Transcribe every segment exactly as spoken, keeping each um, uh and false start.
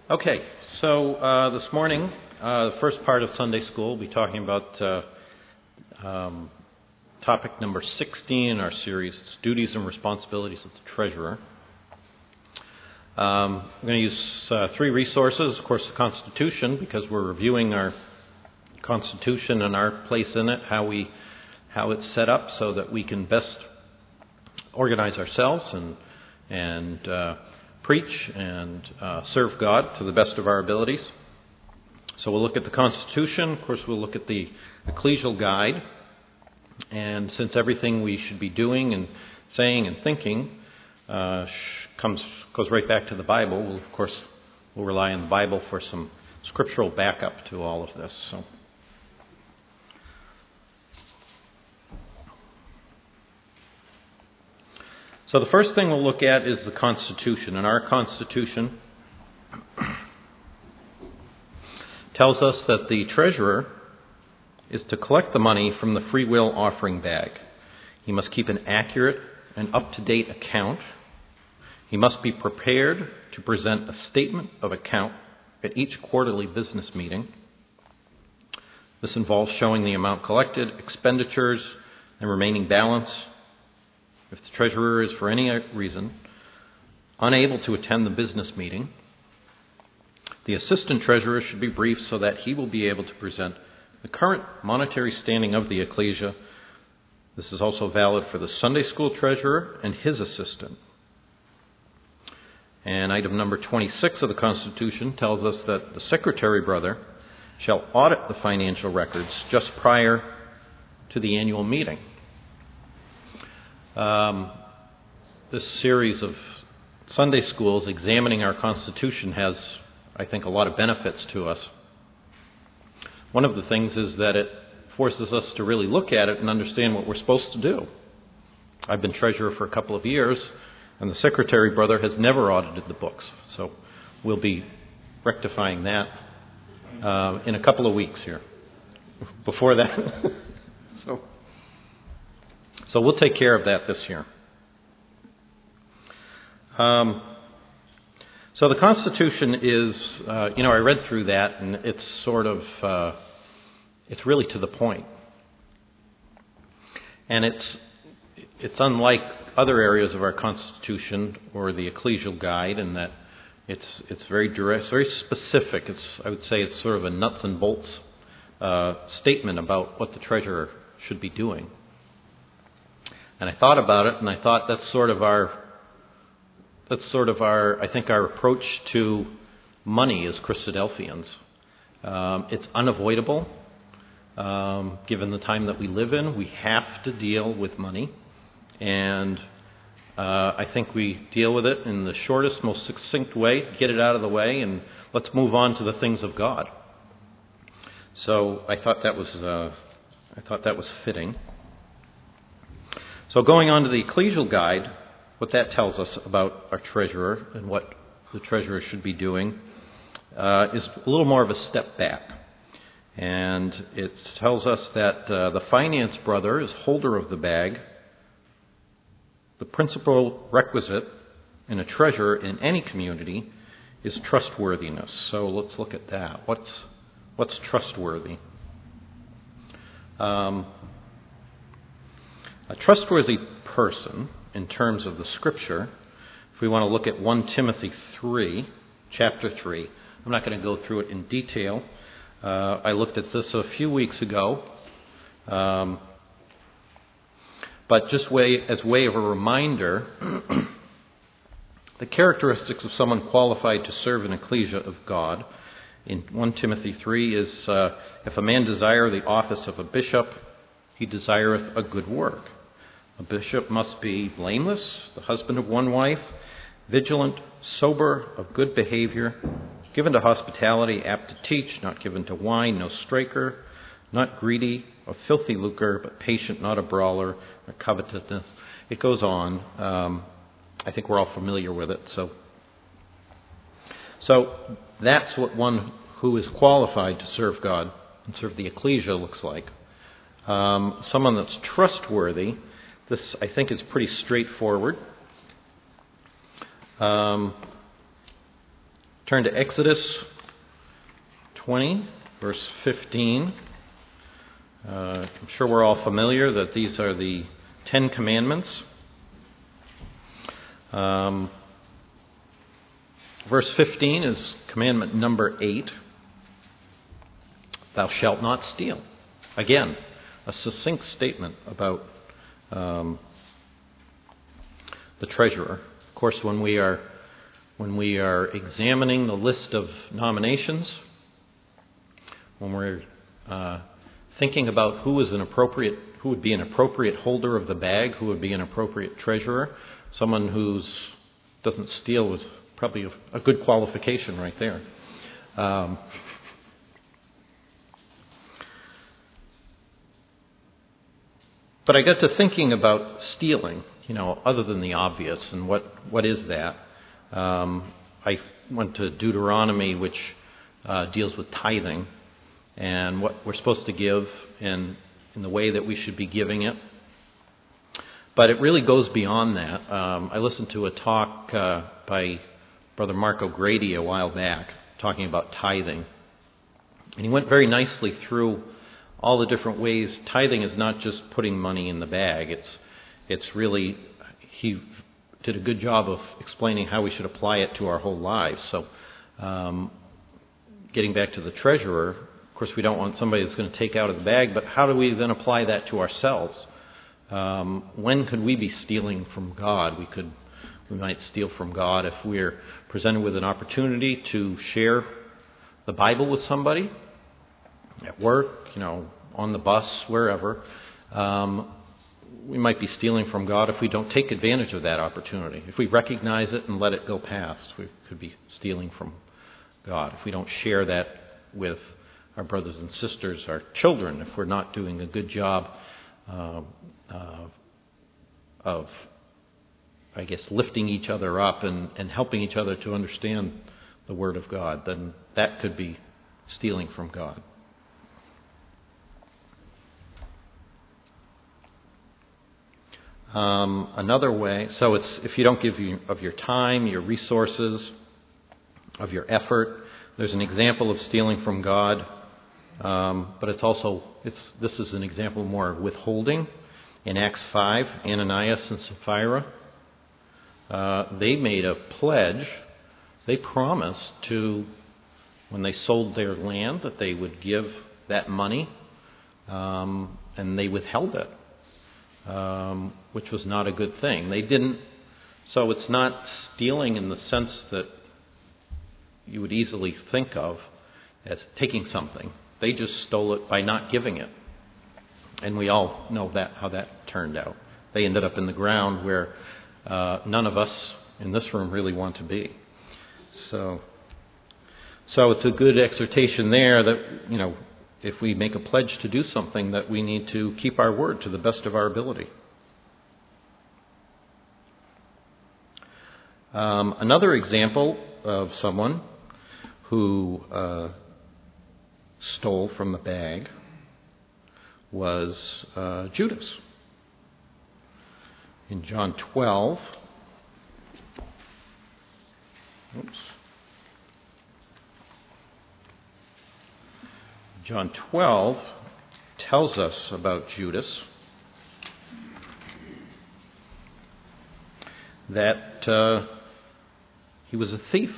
Okay, so uh, this morning, uh, the first part of Sunday school, we'll be talking about uh, um, topic number sixteen in our series, Duties and Responsibilities of the Treasurer. Um, I'm going to use uh, three resources. Of course, the Constitution, because we're reviewing our Constitution and our place in it, how we how it's set up so that we can best organize ourselves and and uh, preach and uh, serve God to the best of our abilities. So we'll look at the Constitution. Of course, we'll look at the Ecclesial Guide. And since everything we should be doing and saying and thinking uh, comes goes right back to the Bible, we'll, of course, we'll rely on the Bible for some scriptural backup to all of this. So. So the first thing we'll look at is the Constitution. And our Constitution tells us that the treasurer is to collect the money from the free will offering bag. He must keep an accurate and up-to-date account. He must be prepared to present a statement of account at each quarterly business meeting. This involves showing the amount collected, expenditures, and remaining balance. If the treasurer is, for any reason, unable to attend the business meeting, the assistant treasurer should be briefed so that he will be able to present the current monetary standing of the ecclesia. This is also valid for the Sunday school treasurer and his assistant. And item number twenty-six of the Constitution tells us that the secretary brother shall audit the financial records just prior to the annual meeting. Um, this series of Sunday schools examining our Constitution has, I think, a lot of benefits to us. One of the things is that it forces us to really look at it and understand what we're supposed to do. I've been treasurer for a couple of years, and the secretary brother has never audited the books. So we'll be rectifying that uh, in a couple of weeks here. Before that, so... So we'll take care of that this year. Um, so the Constitution is, uh, you know, I read through that, and it's sort of, uh, it's really to the point. And it's it's unlike other areas of our Constitution or the Ecclesial Guide in that it's it's very direct, very specific. It's I would say it's sort of a nuts and bolts uh, statement about what the treasurer should be doing. And I thought about it, and I thought that's sort of our, that's sort of our, I think our approach to money as Christadelphians. Um, it's unavoidable, um, given the time that we live in. We have to deal with money, and uh, I think we deal with it in the shortest, most succinct way. Get it out of the way, and let's move on to the things of God. So I thought that was, uh, I thought that was fitting. So going on to the Ecclesial Guide, what that tells us about our treasurer and what the treasurer should be doing uh, is a little more of a step back. And it tells us that uh, the finance brother is holder of the bag. The principal requisite in a treasurer in any community is trustworthiness. So let's look at that. What's, what's trustworthy? Um... A trustworthy person, in terms of the Scripture, if we want to look at First Timothy three, chapter three, I'm not going to go through it in detail. Uh, I looked at this a few weeks ago. Um, but just way, as way of a reminder, the characteristics of someone qualified to serve an ecclesia of God in First Timothy three is, uh, if a man desire the office of a bishop, he desireth a good work. A bishop must be blameless, the husband of one wife, vigilant, sober, of good behavior, given to hospitality, apt to teach, not given to wine, no straker, not greedy, of filthy lucre, but patient, not a brawler, not covetousness. It goes on. Um, I think we're all familiar with it. So, so that's what one who is qualified to serve God and serve the ecclesia looks like. Um, someone that's trustworthy. This, I think, is pretty straightforward. Um, Turn to Exodus twenty, verse fifteen. Uh, I'm sure we're all familiar that these are the Ten Commandments. Um, verse fifteen is commandment number eight. Thou shalt not steal. Again, a succinct statement about um, the treasurer. Of course, when we are when we are examining the list of nominations, when we're uh, thinking about who is an appropriate, who would be an appropriate holder of the bag, who would be an appropriate treasurer, someone who doesn't steal was probably a, a good qualification right there. Um, but I got to thinking about stealing, you know, other than the obvious, and what, what is that? Um, I went to Deuteronomy, which uh, deals with tithing, and what we're supposed to give and in the way that we should be giving it. But it really goes beyond that. Um, I listened to a talk uh, by Brother Mark O'Grady a while back talking about tithing. And he went very nicely through all the different ways. Tithing is not just putting money in the bag. It's it's really, he did a good job of explaining how we should apply it to our whole lives. So um, getting back to the treasurer, of course we don't want somebody that's going to take out of the bag, but how do we then apply that to ourselves? Um, when could we be stealing from God? We could, we might steal from God if we're presented with an opportunity to share the Bible with somebody at work, you know, on the bus, wherever. Um, we might be stealing from God if we don't take advantage of that opportunity. If we recognize it and let it go past, we could be stealing from God. If we don't share that with our brothers and sisters, our children, if we're not doing a good job uh, uh, of, I guess, lifting each other up and, and helping each other to understand the Word of God, then that could be stealing from God. Um, another way, so it's if you don't give you, of your time, your resources, of your effort. There's an example of stealing from God, um, but it's also it's this is an example more of withholding. In Acts five, Ananias and Sapphira, uh, they made a pledge. They promised to, when they sold their land, that they would give that money, um, and they withheld it. Um, which was not a good thing. They didn't, so it's not stealing in the sense that you would easily think of as taking something. They just stole it by not giving it. And we all know that how that turned out. They ended up in the ground where uh, none of us in this room really want to be. So, so it's a good exhortation there that, you know, if we make a pledge to do something, that we need to keep our word to the best of our ability. Um, another example of someone who uh, stole from the bag was uh, Judas. In John twelve, oops. John twelve tells us about Judas, that uh, he was a thief.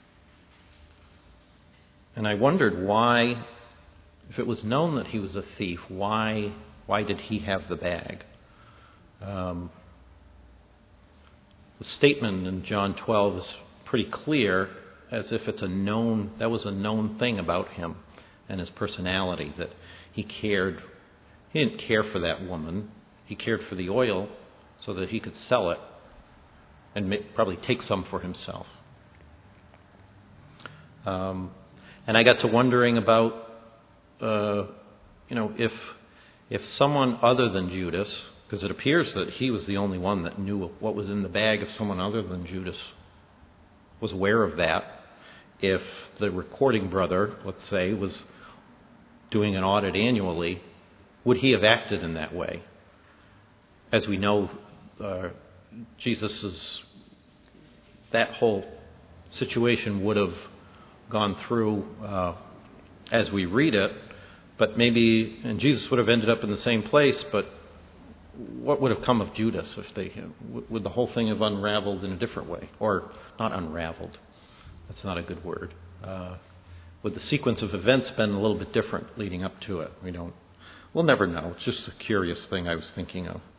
And I wondered why, if it was known that he was a thief, why why did he have the bag? Um, the statement in John twelve is pretty clear, as if it's a known, that was a known thing about him and his personality, that he cared, he didn't care for that woman, he cared for the oil so that he could sell it and make, probably take some for himself. Um, and I got to wondering about, uh, you know, if if someone other than Judas, because it appears that he was the only one that knew what was in the bag, if someone other than Judas was aware of that, if the recording brother, let's say, was doing an audit annually, would he have acted in that way? As we know, uh, Jesus's that whole situation would have gone through uh, as we read it, but maybe, and Jesus would have ended up in the same place, but what would have come of Judas if they, would the whole thing have unraveled in a different way? Or not unraveled, that's not a good word. Uh, would the sequence of events been a little bit different leading up to it? We don't, we'll never know. It's just a curious thing I was thinking of.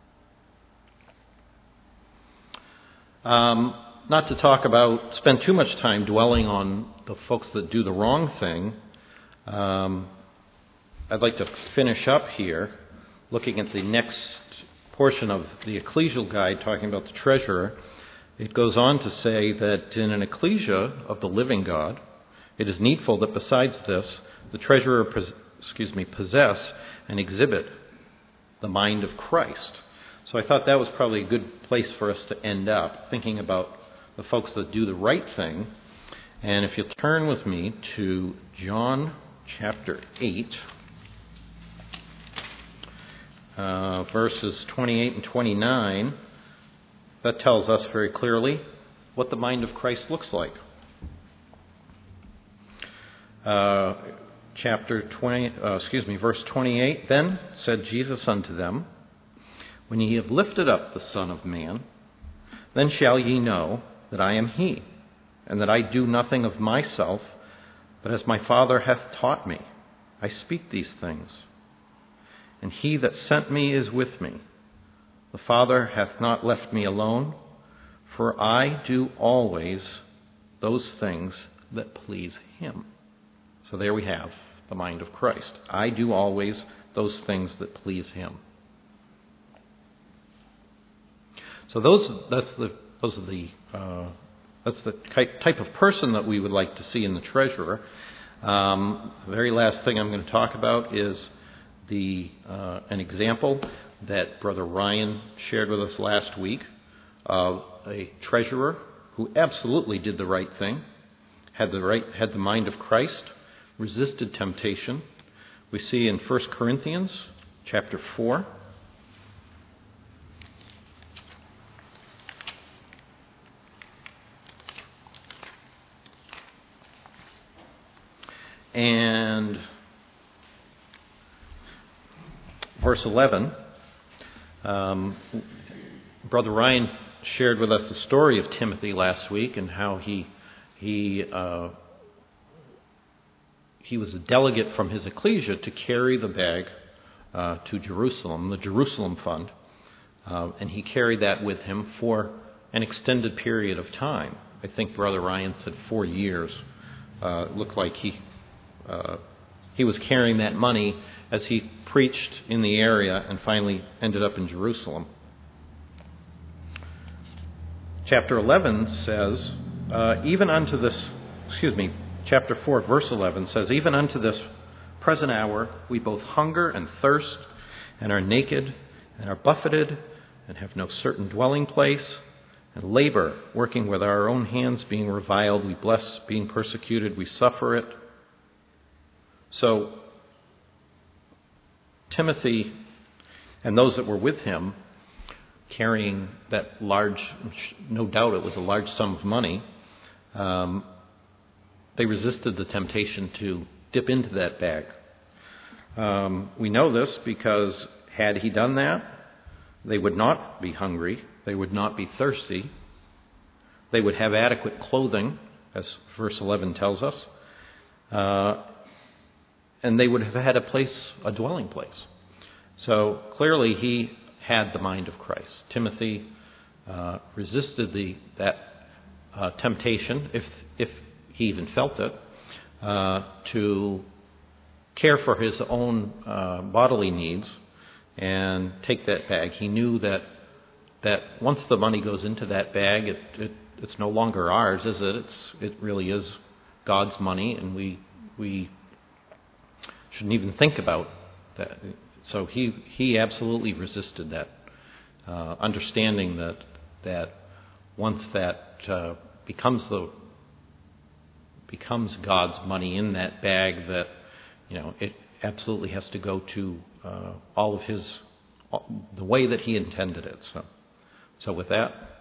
Um, not to talk about, spend too much time dwelling on the folks that do the wrong thing. Um, I'd like to finish up here, looking at the next portion of the ecclesial guide, talking about the treasurer. It goes on to say that in an ecclesia of the living God, it is needful that besides this, the treasurer excuse me, possess and exhibit the mind of Christ. So I thought that was probably a good place for us to end up, thinking about the folks that do the right thing. And if you'll turn with me to John chapter eight, uh, verses twenty-eight and twenty-nine, that tells us very clearly what the mind of Christ looks like. Uh, chapter twenty, uh, excuse me, verse twenty-eight, then said Jesus unto them, when ye have lifted up the Son of Man, then shall ye know that I am he, and that I do nothing of myself, but as my Father hath taught me, I speak these things. And he that sent me is with me. The Father hath not left me alone, for I do always those things that please him. So there we have the mind of Christ. I do always those things that please him. So those that's the those are the uh, that's the type of person that we would like to see in the treasurer. Um, the very last thing I'm going to talk about is the uh, an example that Brother Ryan shared with us last week of a treasurer who absolutely did the right thing, had the right had the mind of Christ, resisted temptation. We see in First Corinthians chapter four. And verse eleven, um, Brother Ryan shared with us the story of Timothy last week and how he he uh, he was a delegate from his ecclesia to carry the bag uh, to Jerusalem, the Jerusalem Fund, uh, and he carried that with him for an extended period of time. I think Brother Ryan said four years. Uh, it looked like he uh, he was carrying that money as he preached in the area and finally ended up in Jerusalem. Chapter eleven says, uh, even unto this, excuse me, chapter four, verse eleven says, even unto this present hour we both hunger and thirst, and are naked, and are buffeted, and have no certain dwelling place, and labor, working with our own hands, being reviled, we bless, being persecuted, we suffer it. So, Timothy and those that were with him, carrying that large, no doubt it was a large sum of money, um, they resisted the temptation to dip into that bag. Um, we know this because had he done that, they would not be hungry, they would not be thirsty, they would have adequate clothing, as verse eleven tells us, uh, and they would have had a place, a dwelling place. So clearly he had the mind of Christ. Timothy uh, resisted the that uh, temptation, if if he even felt it, uh, to care for his own uh, bodily needs and take that bag. He knew that that once the money goes into that bag, it, it it's no longer ours, is it? It's it really is God's money, and we we shouldn't even think about that. So he he absolutely resisted that, uh, understanding that that once that uh, becomes the becomes God's money in that bag, that you know it absolutely has to go to uh, all of his the way that he intended it. So so with that.